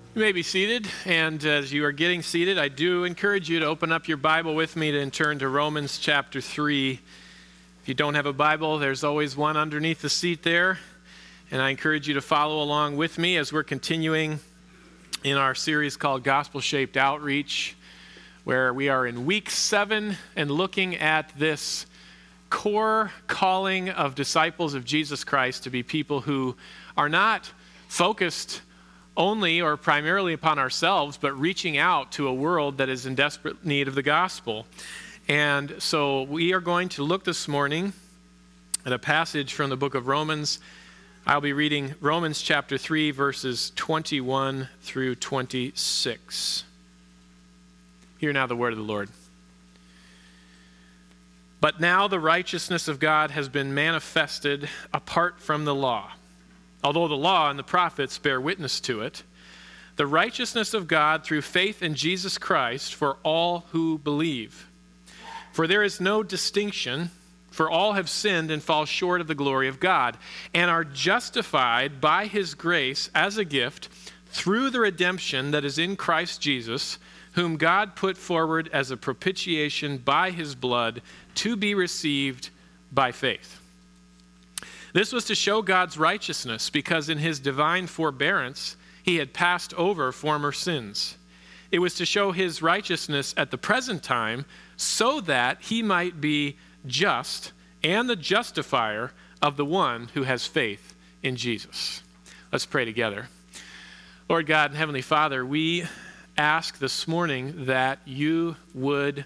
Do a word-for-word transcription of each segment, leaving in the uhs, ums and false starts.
You may be seated, and as you are getting seated, I do encourage you to open up your Bible with me and turn to Romans chapter three. If you don't have a Bible, there's always one underneath the seat there, and I encourage you to follow along with me as we're continuing in our series called Gospel-Shaped Outreach, where we are in week seven and looking at this core calling of disciples of Jesus Christ to be people who are not focused only or primarily upon ourselves, but reaching out to a world that is in desperate need of the gospel. And so we are going to look this morning at a passage from the book of Romans. I'll be reading Romans chapter three, verses twenty-one through twenty-six. Hear now the word of the Lord. But now the righteousness of God has been manifested apart from the law. Although the law and the prophets bear witness to it, the righteousness of God through faith in Jesus Christ for all who believe. For there is no distinction, for all have sinned and fall short of the glory of God, and are justified by his grace as a gift through the redemption that is in Christ Jesus, whom God put forward as a propitiation by his blood to be received by faith. This was to show God's righteousness, because in his divine forbearance he had passed over former sins. It was to show his righteousness at the present time, so that he might be just and the justifier of the one who has faith in Jesus. Let's pray together. Lord God and Heavenly Father, we ask this morning that you would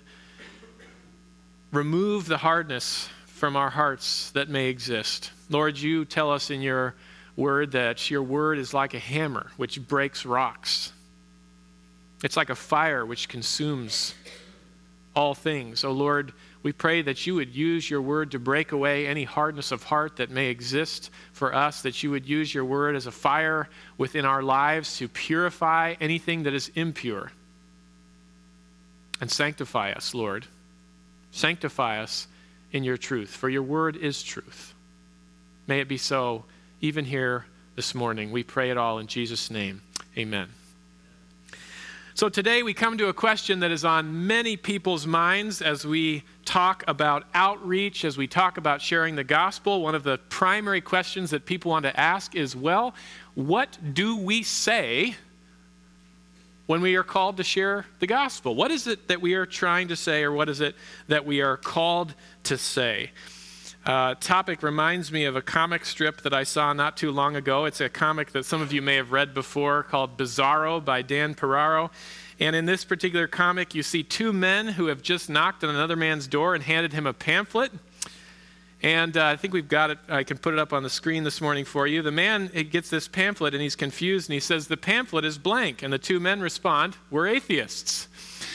remove the hardness from our hearts that may exist. Lord, you tell us in your word that your word is like a hammer which breaks rocks. It's like a fire which consumes all things. Oh Lord, we pray that you would use your word to break away any hardness of heart that may exist for us, that you would use your word as a fire within our lives to purify anything that is impure. And sanctify us, Lord. Sanctify us in your truth, for your word is truth. May it be so even here this morning. We pray it all in Jesus' name. Amen. So today we come to a question that is on many people's minds as we talk about outreach, as we talk about sharing the gospel. One of the primary questions that people want to ask is, well, what do we say when we are called to share the gospel? What is it that we are trying to say, or what is it that we are called to say? Uh, topic reminds me of a comic strip that I saw not too long ago. It's a comic that some of you may have read before called Bizarro by Dan Ferraro. And in this particular comic, you see two men who have just knocked on another man's door and handed him a pamphlet. And uh, I think we've got it. I can put it up on the screen this morning for you. The man it gets this pamphlet and he's confused and he says, the pamphlet is blank. And the two men respond, we're atheists.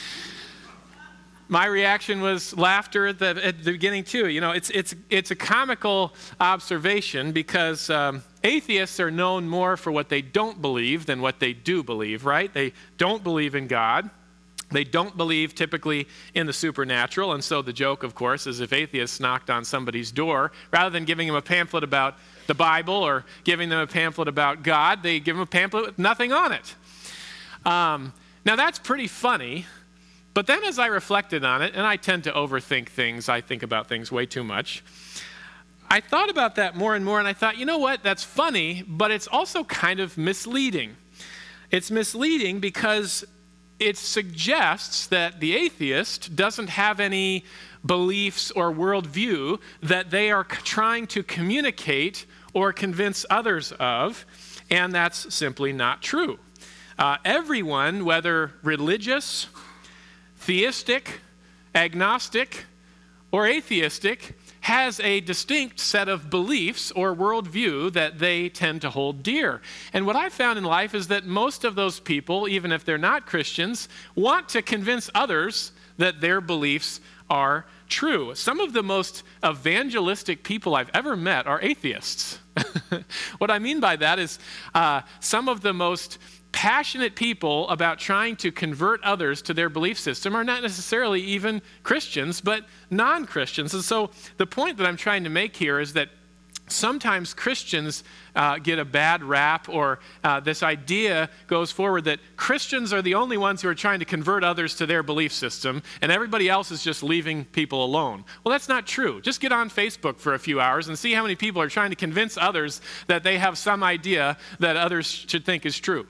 My reaction was laughter at the, at the beginning too. You know, it's it's it's a comical observation because um, atheists are known more for what they don't believe than what they do believe, right? They don't believe in God. They don't believe typically in the supernatural. And so the joke, of course, is if atheists knocked on somebody's door, rather than giving them a pamphlet about the Bible or giving them a pamphlet about God, they give them a pamphlet with nothing on it. Um, now that's pretty funny. But then as I reflected on it, and I tend to overthink things, I think about things way too much, I thought about that more and more, and I thought, you know what, that's funny, but it's also kind of misleading. It's misleading because it suggests that the atheist doesn't have any beliefs or worldview that they are trying to communicate or convince others of, and that's simply not true. Uh, everyone, whether religious, theistic, agnostic, or atheistic, has a distinct set of beliefs or worldview that they tend to hold dear. And what I've found in life is that most of those people, even if they're not Christians, want to convince others that their beliefs are true. Some of the most evangelistic people I've ever met are atheists. What I mean by that is uh, some of the most passionate people about trying to convert others to their belief system are not necessarily even Christians, but non-Christians. And so the point that I'm trying to make here is that sometimes Christians uh, get a bad rap, or uh, this idea goes forward that Christians are the only ones who are trying to convert others to their belief system, and everybody else is just leaving people alone. Well, that's not true. Just get on Facebook for a few hours and see how many people are trying to convince others that they have some idea that others should think is true.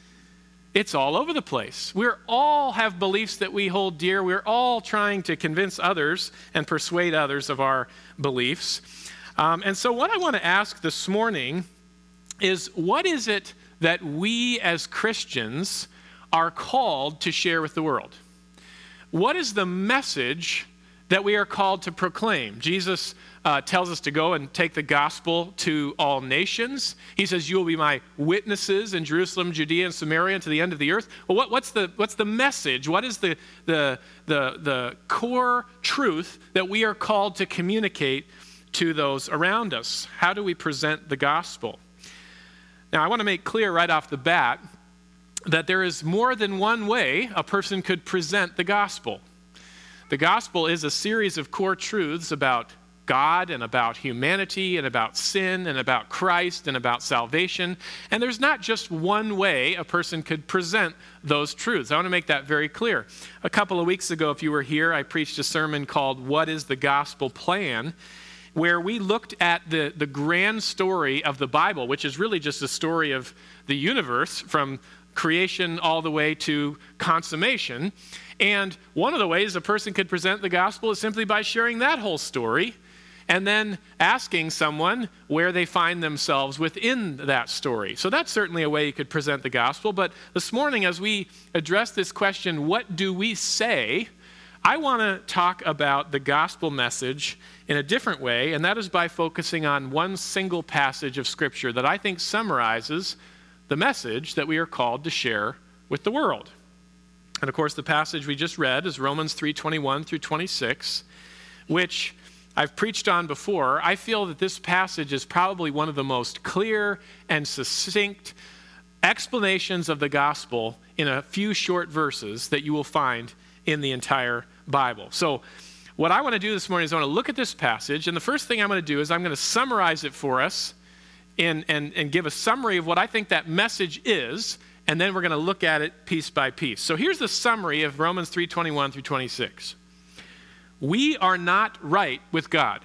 It's all over the place. We all have beliefs that we hold dear. We're all trying to convince others and persuade others of our beliefs. Um, and so what I want to ask this morning is, what is it that we as Christians are called to share with the world? What is the message that we are called to proclaim? Jesus uh, tells us to go and take the gospel to all nations. He says, you will be my witnesses in Jerusalem, Judea, and Samaria, and to the end of the earth. Well, what, what's the what's the message? What is the, the, the, the core truth that we are called to communicate to those around us? How do we present the gospel? Now, I want to make clear right off the bat that there is more than one way a person could present the gospel. The gospel is a series of core truths about God and about humanity and about sin and about Christ and about salvation. And there's not just one way a person could present those truths. I want to make that very clear. A couple of weeks ago, if you were here, I preached a sermon called What is the Gospel Plan?, where we looked at the, the grand story of the Bible, which is really just a story of the universe from creation all the way to consummation. And one of the ways a person could present the gospel is simply by sharing that whole story and then asking someone where they find themselves within that story. So that's certainly a way you could present the gospel. But this morning, as we address this question, what do we say? I want to talk about the gospel message in a different way, and that is by focusing on one single passage of Scripture that I think summarizes the message that we are called to share with the world. And of course, the passage we just read is Romans three twenty-one through twenty-six, which I've preached on before. I feel that this passage is probably one of the most clear and succinct explanations of the gospel in a few short verses that you will find in the entire Bible. So what I want to do this morning is I want to look at this passage, and the first thing I'm going to do is I'm going to summarize it for us and, and, and give a summary of what I think that message is, and then we're going to look at it piece by piece. So here's the summary of Romans three twenty-one through twenty-six. We are not right with God,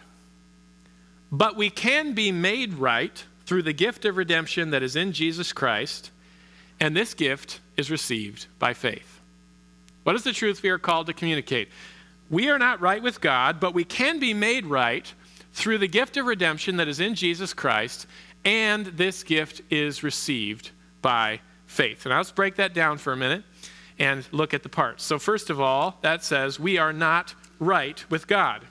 but we can be made right through the gift of redemption that is in Jesus Christ, and this gift is received by faith. What is the truth we are called to communicate? We are not right with God, but we can be made right through the gift of redemption that is in Jesus Christ, and this gift is received by faith. And let's break that down for a minute and look at the parts. So first of all, that says we are not right with God.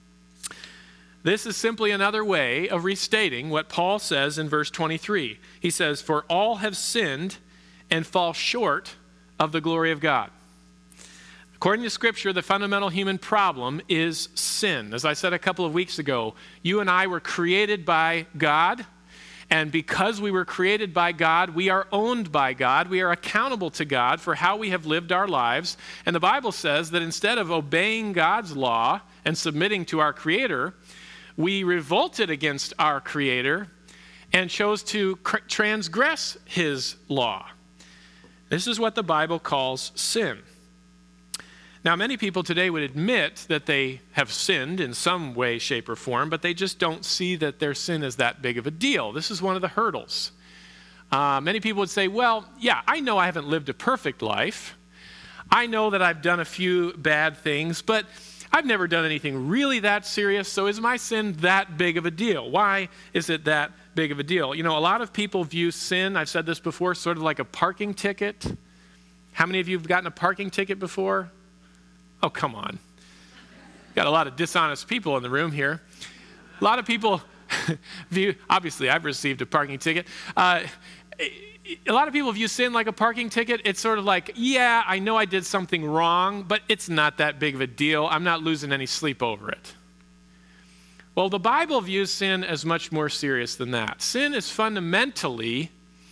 This is simply another way of restating what Paul says in verse twenty-three. He says, "For all have sinned and fall short of the glory of God." According to Scripture, the fundamental human problem is sin. As I said a couple of weeks ago, you and I were created by God, and because we were created by God, we are owned by God. We are accountable to God for how we have lived our lives. And the Bible says that instead of obeying God's law and submitting to our Creator, we revolted against our Creator and chose to cr- transgress His law. This is what the Bible calls sin. Now, many people today would admit that they have sinned in some way, shape, or form, but they just don't see that their sin is that big of a deal. This is one of the hurdles. Uh, many people would say, well, yeah, I know I haven't lived a perfect life. I know that I've done a few bad things, but I've never done anything really that serious, so is my sin that big of a deal? Why is it that big of a deal? You know, a lot of people view sin, I've said this before, sort of like a parking ticket. How many of you have gotten a parking ticket before? Oh, come on. Got a lot of dishonest people in the room here. A lot of people view, obviously I've received a parking ticket. Uh, a lot of people view sin like a parking ticket. It's sort of like, yeah, I know I did something wrong, but it's not that big of a deal. I'm not losing any sleep over it. Well, the Bible views sin as much more serious than that. Sin is fundamentally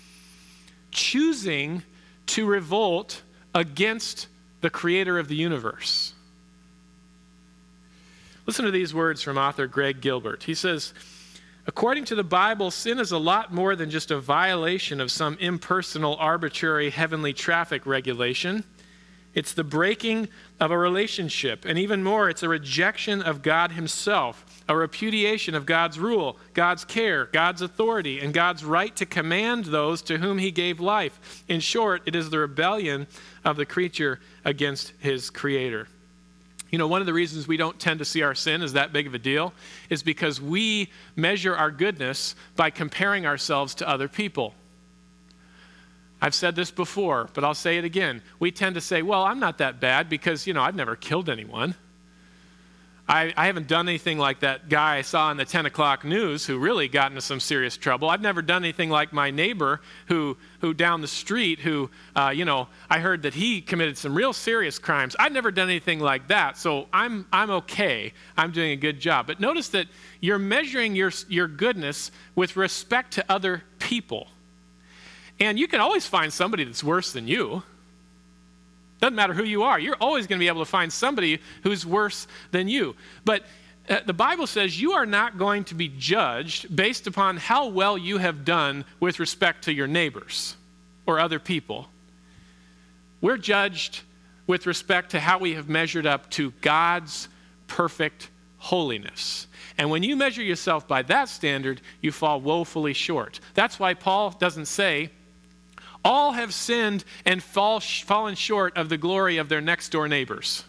choosing to revolt against the Creator of the universe. Listen to these words from author Greg Gilbert. He says, According to the Bible, sin is a lot more than just a violation of some impersonal, arbitrary, heavenly traffic regulation. It's the breaking of a relationship. And even more, it's a rejection of God himself, a repudiation of God's rule, God's care, God's authority, and God's right to command those to whom he gave life. In short, it is the rebellion of the creature against his creator. You know, one of the reasons we don't tend to see our sin as that big of a deal is because we measure our goodness by comparing ourselves to other people. I've said this before, but I'll say it again. We tend to say, well, I'm not that bad because, you know, I've never killed anyone. I, I haven't done anything like that guy I saw in the ten o'clock news who really got into some serious trouble. I've never done anything like my neighbor who, who down the street who, uh, you know, I heard that he committed some real serious crimes. I've never done anything like that, so I'm, I'm okay. I'm doing a good job. But notice that you're measuring your, your goodness with respect to other people. And you can always find somebody that's worse than you. Doesn't matter who you are. You're always going to be able to find somebody who's worse than you. But uh, the Bible says you are not going to be judged based upon how well you have done with respect to your neighbors or other people. We're judged with respect to how we have measured up to God's perfect holiness. And when you measure yourself by that standard, you fall woefully short. That's why Paul doesn't say, all have sinned and fall, fallen short of the glory of their next door neighbors.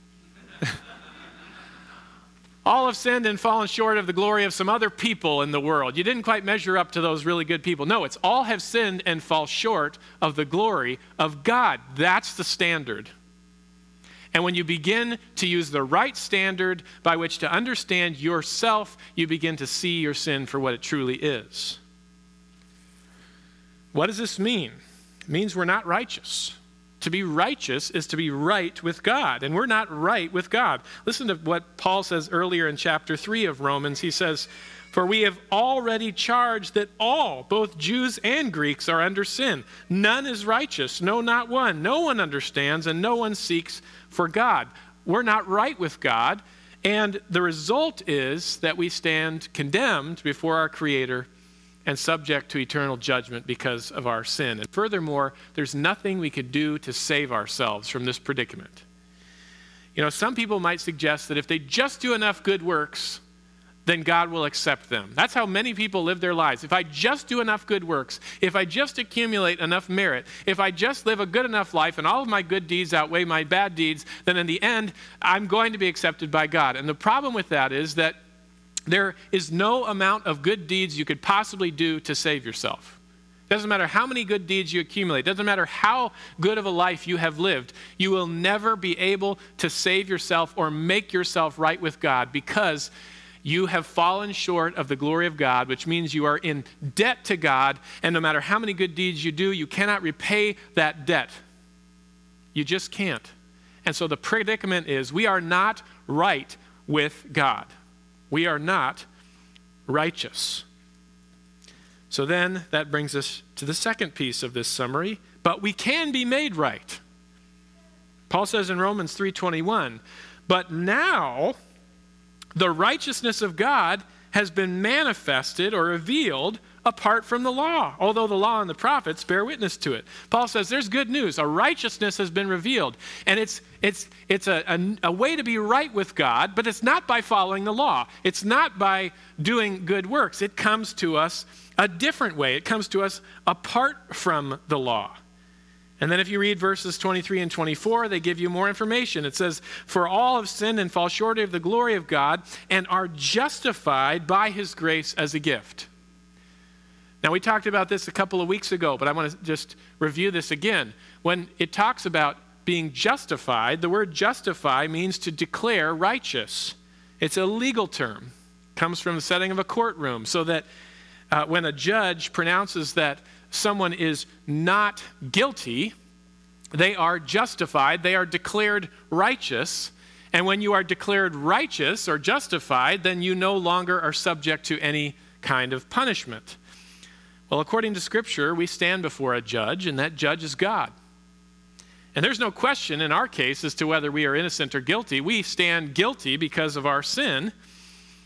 All have sinned and fallen short of the glory of some other people in the world. You didn't quite measure up to those really good people. No, it's all have sinned and fall short of the glory of God. That's the standard. And when you begin to use the right standard by which to understand yourself, you begin to see your sin for what it truly is. What does this mean? It means we're not righteous. To be righteous is to be right with God, and we're not right with God. Listen to what Paul says earlier in chapter three of Romans. He says, "For we have already charged that all, both Jews and Greeks, are under sin. None is righteous, no, not one. No one understands, and no one seeks for God." We're not right with God, and the result is that we stand condemned before our Creator and subject to eternal judgment because of our sin. And furthermore, there's nothing we could do to save ourselves from this predicament. You know, some people might suggest that if they just do enough good works, then God will accept them. That's how many people live their lives. If I just do enough good works, if I just accumulate enough merit, if I just live a good enough life and all of my good deeds outweigh my bad deeds, then in the end, I'm going to be accepted by God. And the problem with that is that there is no amount of good deeds you could possibly do to save yourself. Doesn't matter how many good deeds you accumulate. Doesn't matter how good of a life you have lived. You will never be able to save yourself or make yourself right with God because you have fallen short of the glory of God, which means you are in debt to God, and no matter how many good deeds you do, you cannot repay that debt. You just can't. And so the predicament is we are not right with God. We are not righteous. So then that brings us to the second piece of this summary, but we can be made right. Paul says in Romans three twenty-one, "But now the righteousness of God has been manifested or revealed apart from the law, although the law and the prophets bear witness to it." Paul says there's good news. A righteousness has been revealed. And it's it's it's a, a, a way to be right with God, but it's not by following the law. It's not by doing good works. It comes to us a different way. It comes to us apart from the law. And then if you read verses twenty-three and twenty-four, they give you more information. It says, "For all have sinned and fall short of the glory of God and are justified by his grace as a gift." Now, we talked about this a couple of weeks ago, but I want to just review this again. When it talks about being justified, the word justify means to declare righteous. It's a legal term. It comes from the setting of a courtroom, so that uh, when a judge pronounces that someone is not guilty, they are justified, they are declared righteous. And when you are declared righteous or justified, then you no longer are subject to any kind of punishment. Well, according to Scripture, we stand before a judge, and that judge is God. And there's no question in our case as to whether we are innocent or guilty. We stand guilty because of our sin.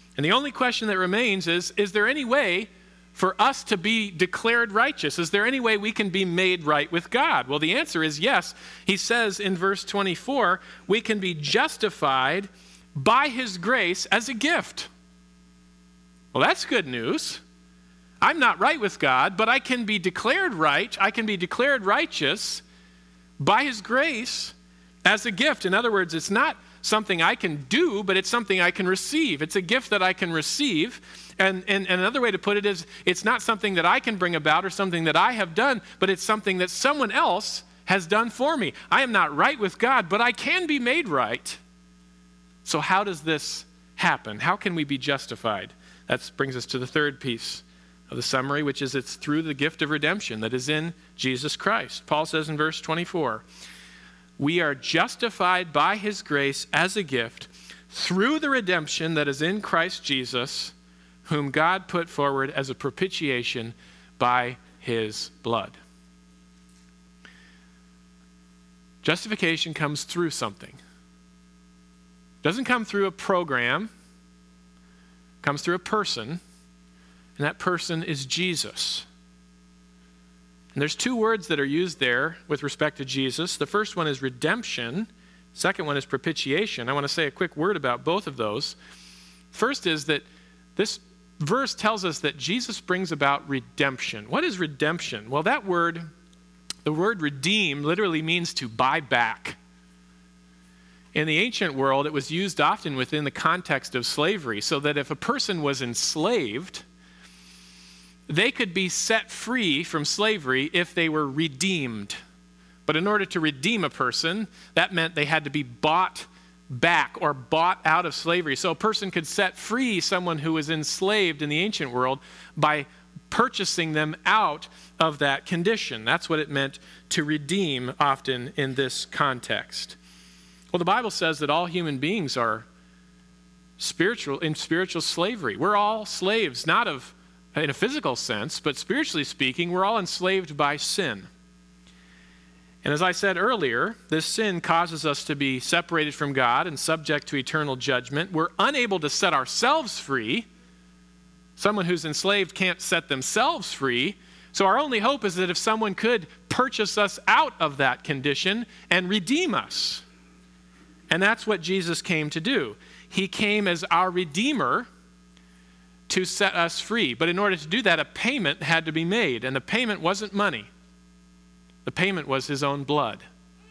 And the only question that remains is, is there any way for us to be declared righteous? Is there any way we can be made right with God? Well, the answer is yes. He says in verse twenty-four, we can be justified by his grace as a gift. Well, that's good news. I'm not right with God, but I can be declared right. I can be declared righteous by his grace as a gift. In other words, it's not something I can do, but it's something I can receive. It's a gift that I can receive. And, and, and another way to put it is, it's not something that I can bring about or something that I have done, but it's something that someone else has done for me. I am not right with God, but I can be made right. So how does this happen? How can we be justified? That brings us to the third piece of the summary, which is it's through the gift of redemption that is in Jesus Christ. Paul says in verse twenty-four, we are justified by his grace as a gift through the redemption that is in Christ Jesus, whom God put forward as a propitiation by his blood. Justification comes through something. It doesn't come through a program. It comes through a person. And that person is Jesus. And there's two words that are used there with respect to Jesus. The first one is redemption. Second one is propitiation. I want to say a quick word about both of those. First is that this verse tells us that Jesus brings about redemption. What is redemption? Well, that word, the word redeem, literally means to buy back. In the ancient world, it was used often within the context of slavery, so that if a person was enslaved, they could be set free from slavery if they were redeemed. But in order to redeem a person, that meant they had to be bought back or bought out of slavery. So a person could set free someone who was enslaved in the ancient world by purchasing them out of that condition. That's what it meant to redeem often in this context. Well, the Bible says that all human beings are spiritual in spiritual slavery. We're all slaves, not of in a physical sense, but spiritually speaking, we're all enslaved by sin. And as I said earlier, this sin causes us to be separated from God and subject to eternal judgment. We're unable to set ourselves free. Someone who's enslaved can't set themselves free. So our only hope is that if someone could purchase us out of that condition and redeem us. And that's what Jesus came to do. He came as our Redeemer to set us free. But in order to do that, a payment had to be made. And the payment wasn't money. The payment was his own blood.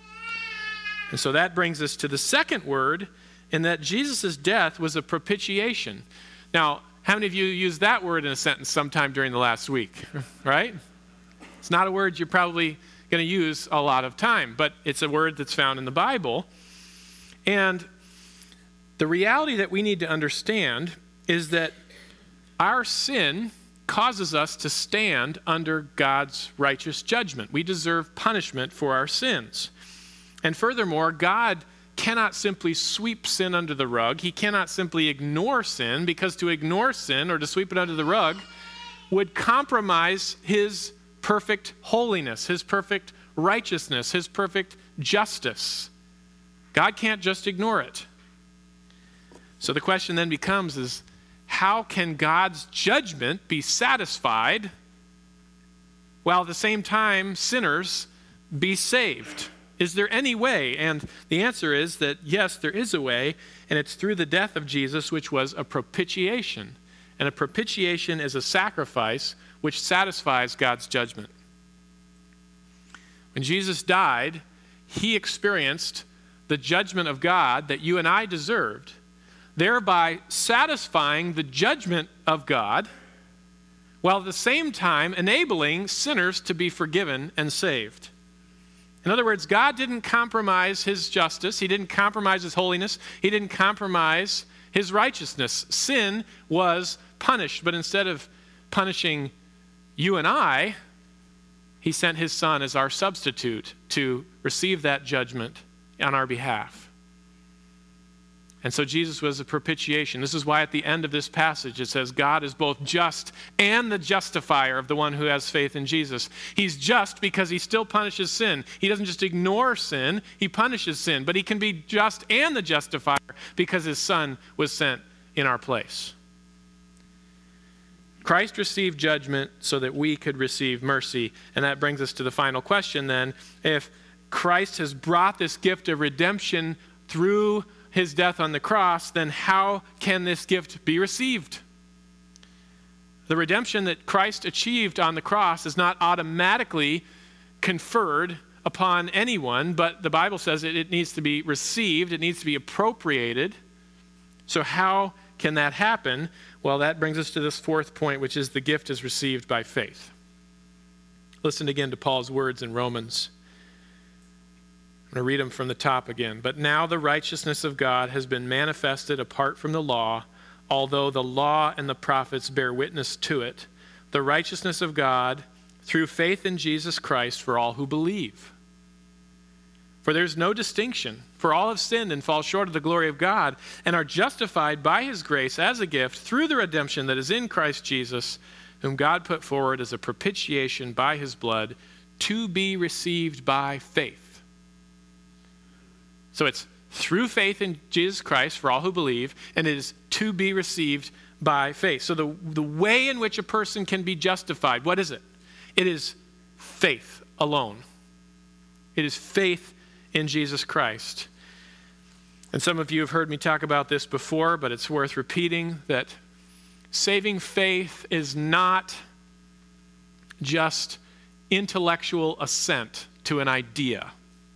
And so that brings us to the second word, in that Jesus' death was a propitiation. Now, how many of you used that word in a sentence sometime during the last week? Right? It's not a word you're probably going to use a lot of time, but it's a word that's found in the Bible. And the reality that we need to understand is that our sin causes us to stand under God's righteous judgment. We deserve punishment for our sins. And furthermore, God cannot simply sweep sin under the rug. He cannot simply ignore sin, because to ignore sin or to sweep it under the rug would compromise his perfect holiness, his perfect righteousness, his perfect justice. God can't just ignore it. So the question then becomes is, how can God's judgment be satisfied while at the same time sinners be saved? Is there any way? And the answer is that yes, there is a way, and it's through the death of Jesus, which was a propitiation. And a propitiation is a sacrifice which satisfies God's judgment. When Jesus died, he experienced the judgment of God that you and I deserved, thereby satisfying the judgment of God, while at the same time enabling sinners to be forgiven and saved. In other words, God didn't compromise his justice. He didn't compromise his holiness. He didn't compromise his righteousness. Sin was punished, but instead of punishing you and I, he sent his son as our substitute to receive that judgment on our behalf. And so Jesus was a propitiation. This is why at the end of this passage it says God is both just and the justifier of the one who has faith in Jesus. He's just because he still punishes sin. He doesn't just ignore sin, he punishes sin. But he can be just and the justifier because his son was sent in our place. Christ received judgment so that we could receive mercy. And that brings us to the final question then. If Christ has brought this gift of redemption through his death on the cross, then how can this gift be received? The redemption that Christ achieved on the cross is not automatically conferred upon anyone, but the Bible says it, it needs to be received, it needs to be appropriated. So how can that happen? Well, that brings us to this fourth point, which is the gift is received by faith. Listen again to Paul's words in Romans. I'm going to read them from the top again. But now the righteousness of God has been manifested apart from the law, although the law and the prophets bear witness to it. The righteousness of God through faith in Jesus Christ for all who believe. For there's no distinction, for all have sinned and fall short of the glory of God, and are justified by his grace as a gift through the redemption that is in Christ Jesus, whom God put forward as a propitiation by his blood, to be received by faith. So it's through faith in Jesus Christ for all who believe, and it is to be received by faith. So the, the way in which a person can be justified, what is it? It is faith alone. It is faith in Jesus Christ. And some of you have heard me talk about this before, but it's worth repeating that saving faith is not just intellectual assent to an idea.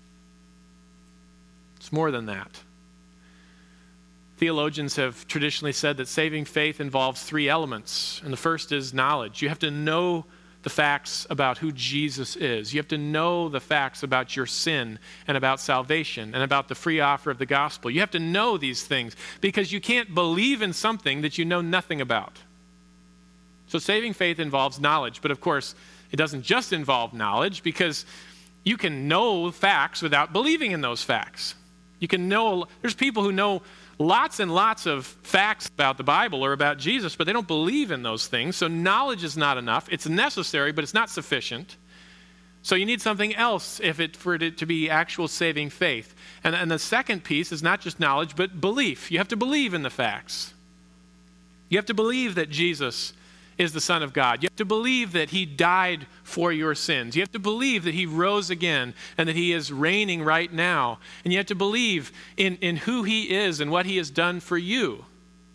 It's more than that. Theologians have traditionally said that saving faith involves three elements, and the first is knowledge. You have to know the facts about who Jesus is. You have to know the facts about your sin and about salvation and about the free offer of the gospel. You have to know these things because you can't believe in something that you know nothing about. So saving faith involves knowledge, but of course, it doesn't just involve knowledge because you can know facts without believing in those facts. You can know, there's people who know lots and lots of facts about the Bible or about Jesus, but they don't believe in those things. So knowledge is not enough. It's necessary, but it's not sufficient. So you need something else if it for it to be actual saving faith. And, and the second piece is not just knowledge, but belief. You have to believe in the facts. You have to believe that Jesus is the Son of God. You have to believe that he died for your sins. You have to believe that he rose again and that he is reigning right now. And you have to believe in, in who he is and what he has done for you.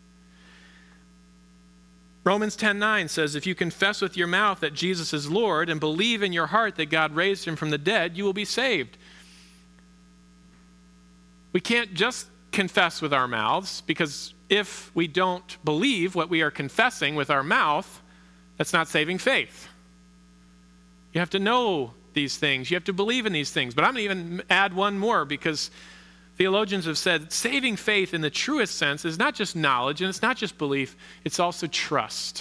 Romans ten nine says, if you confess with your mouth that Jesus is Lord and believe in your heart that God raised him from the dead, you will be saved. We can't just confess with our mouths because if we don't believe what we are confessing with our mouth, that's not saving faith. You have to know these things. You have to believe in these things. But I'm going to even add one more because theologians have said saving faith in the truest sense is not just knowledge and it's not just belief, it's also trust.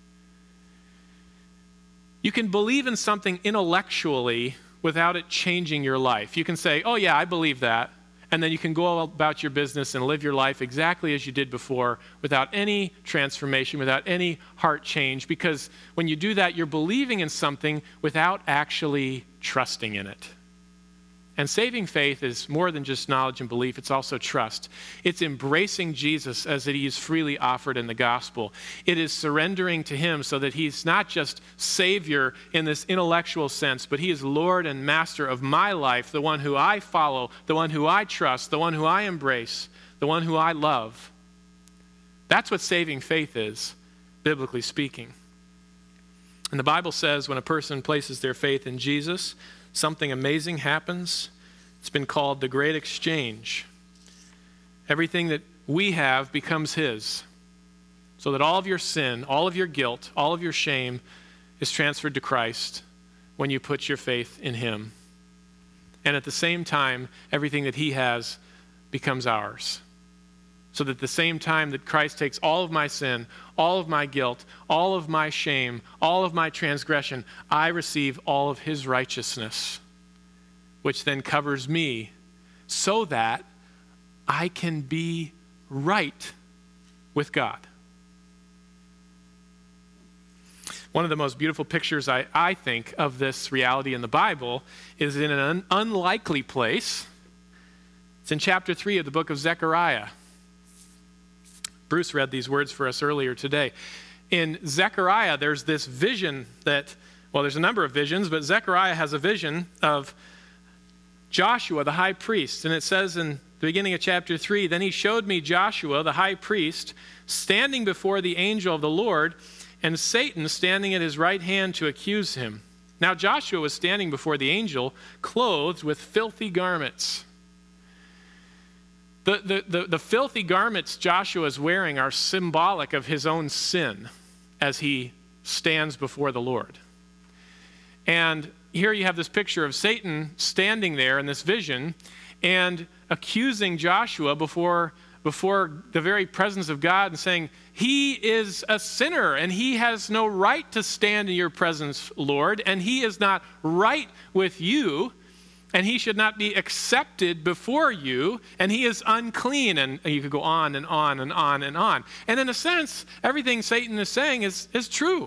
You can believe in something intellectually without it changing your life. You can say, oh yeah, I believe that. And then you can go about your business and live your life exactly as you did before without any transformation, without any heart change. Because when you do that, you're believing in something without actually trusting in it. And saving faith is more than just knowledge and belief. It's also trust. It's embracing Jesus as that he is freely offered in the gospel. It is surrendering to him so that he's not just Savior in this intellectual sense, but he is Lord and Master of my life, the one who I follow, the one who I trust, the one who I embrace, the one who I love. That's what saving faith is, biblically speaking. And the Bible says when a person places their faith in Jesus, something amazing happens. It's been called the Great Exchange. Everything that we have becomes his. So that all of your sin, all of your guilt, all of your shame is transferred to Christ when you put your faith in him. And at the same time, everything that he has becomes ours. So that at the same time that Christ takes all of my sin, all of my guilt, all of my shame, all of my transgression, I receive all of his righteousness, which then covers me so that I can be right with God. One of the most beautiful pictures I, I think of this reality in the Bible is in an un- unlikely place. It's in chapter three of the book of Zechariah. Bruce read these words for us earlier today. in Zechariah, there's this vision that, well, there's a number of visions, but Zechariah has a vision of Joshua, the high priest. And it says in the beginning of chapter three, then he showed me Joshua, the high priest, standing before the angel of the Lord, and Satan standing at his right hand to accuse him. Now Joshua was standing before the angel, clothed with filthy garments. The, the, the, the filthy garments Joshua is wearing are symbolic of his own sin as he stands before the Lord. And here you have this picture of Satan standing there in this vision and accusing Joshua before, before the very presence of God and saying, he is a sinner and he has no right to stand in your presence, Lord, and he is not right with you, and he should not be accepted before you, and he is unclean. And you could go on and on and on and on. And in a sense, everything Satan is saying is, is true.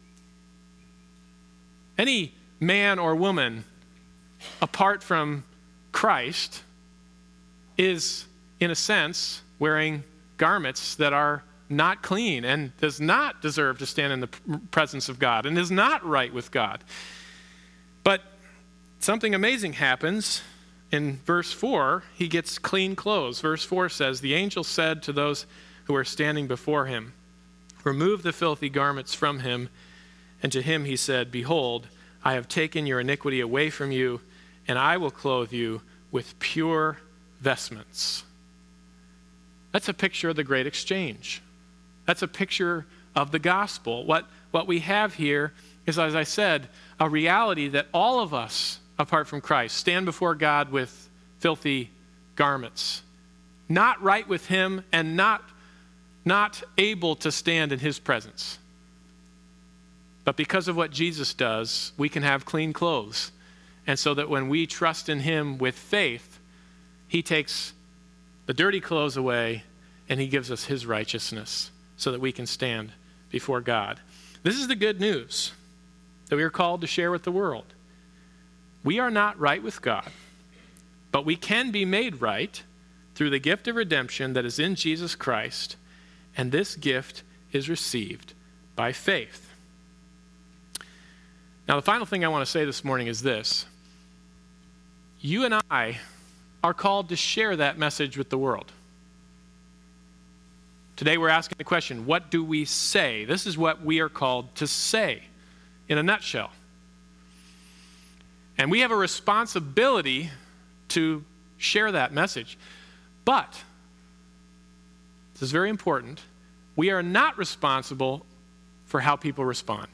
Any man or woman apart from Christ is, in a sense, wearing garments that are not clean and does not deserve to stand in the presence of God and is not right with God. But something amazing happens in verse four. He gets clean clothes. Verse four says, the angel said to those who were standing before him, remove the filthy garments from him. And to him he said, behold, I have taken your iniquity away from you, and I will clothe you with pure vestments. That's a picture of the great exchange. That's a picture of the gospel. What, what we have here is, as I said, a reality that all of us, apart from Christ, stand before God with filthy garments, not right with him and not, not able to stand in his presence. But because of what Jesus does, we can have clean clothes. And so that when we trust in him with faith, he takes the dirty clothes away and he gives us his righteousness so that we can stand before God. This is the good news that we are called to share with the world. We are not right with God, but we can be made right through the gift of redemption that is in Jesus Christ, and this gift is received by faith. Now, the final thing I want to say this morning is this. You and I are called to share that message with the world. Today we're asking the question, what do we say? This is what we are called to say in a nutshell. And we have a responsibility to share that message. But, this is very important, we are not responsible for how people respond.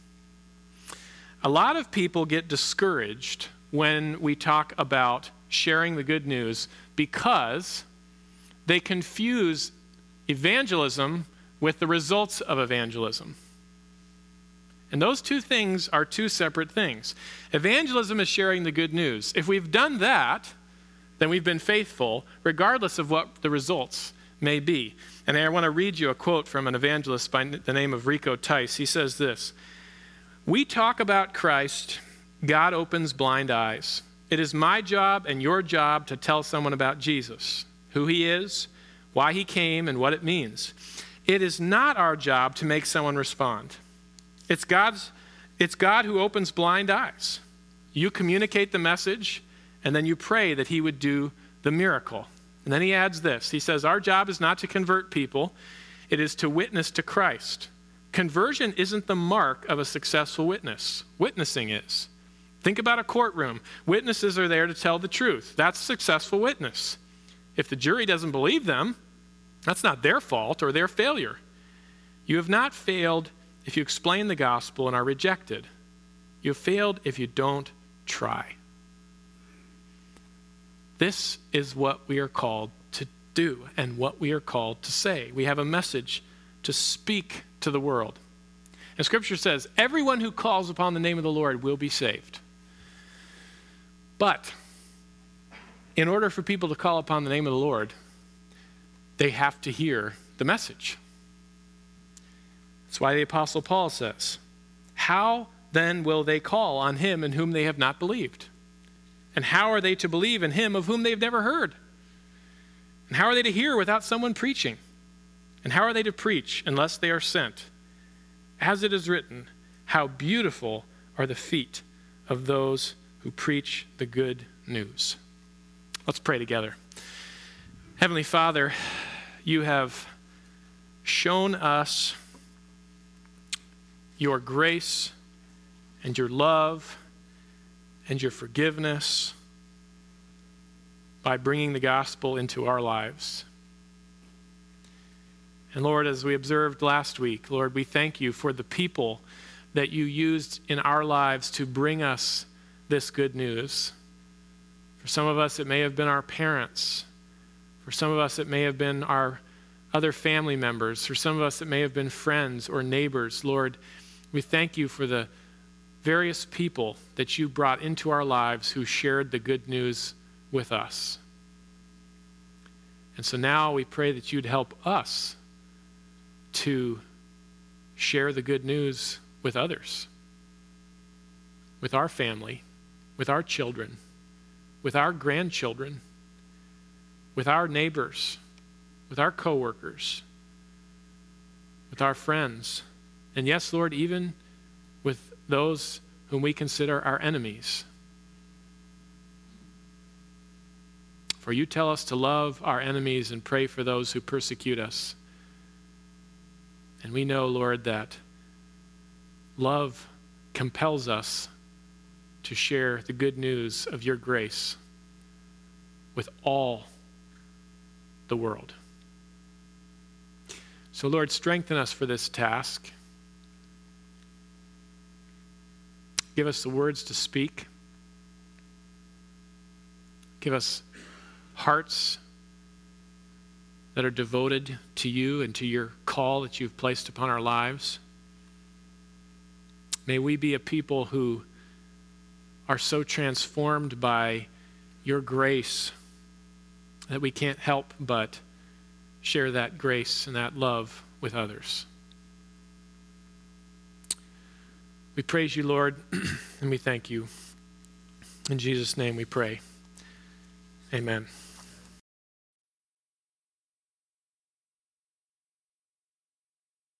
A lot of people get discouraged when we talk about sharing the good news because they confuse evangelism with the results of evangelism. And those two things are two separate things. Evangelism is sharing the good news. If we've done that, then we've been faithful, regardless of what the results may be. And I want to read you a quote from an evangelist by the name of Rico Tice. He says this, we talk about Christ, God opens blind eyes. It is my job and your job to tell someone about Jesus, who he is, why he came, and what it means. It is not our job to make someone respond. It's God's, it's God who opens blind eyes. You communicate the message, and then you pray that he would do the miracle. And then he adds this. He says, our job is not to convert people. It is to witness to Christ. Conversion isn't the mark of a successful witness. Witnessing is. Think about a courtroom. Witnesses are there to tell the truth. That's a successful witness. If the jury doesn't believe them, that's not their fault or their failure. You have not failed if you explain the gospel and are rejected. You have failed if you don't try. This is what we are called to do and what we are called to say. We have a message to speak to the world. And Scripture says, everyone who calls upon the name of the Lord will be saved. But in order for people to call upon the name of the Lord, they have to hear the message. That's why the Apostle Paul says, how then will they call on him in whom they have not believed? And how are they to believe in him of whom they've never heard? And how are they to hear without someone preaching? And how are they to preach unless they are sent? as it is written, how beautiful are the feet of those who preach the good news. Let's pray together. Heavenly Father, you have shown us your grace and your love and your forgiveness by bringing the gospel into our lives. And Lord, as we observed last week, Lord, we thank you for the people that you used in our lives to bring us this good news. For some of us, it may have been our parents. For some of us, it may have been our other family members. For some of us, it may have been friends or neighbors. Lord, we thank you for the various people that you brought into our lives who shared the good news with us. And so now we pray that you'd help us to share the good news with others, with our family, with our children, with our grandchildren, with our neighbors, with our coworkers, with our friends, and yes, Lord, even with those whom we consider our enemies. For you tell us to love our enemies and pray for those who persecute us. And we know, Lord, that love compels us to share the good news of your grace with all the world. So, Lord, strengthen us for this task. Give us the words to speak. Give us hearts that are devoted to you and to your call that you've placed upon our lives. May we be a people who are so transformed by your grace that we can't help but share that grace and that love with others. We praise you, Lord, and we thank you. In Jesus' name we pray. Amen.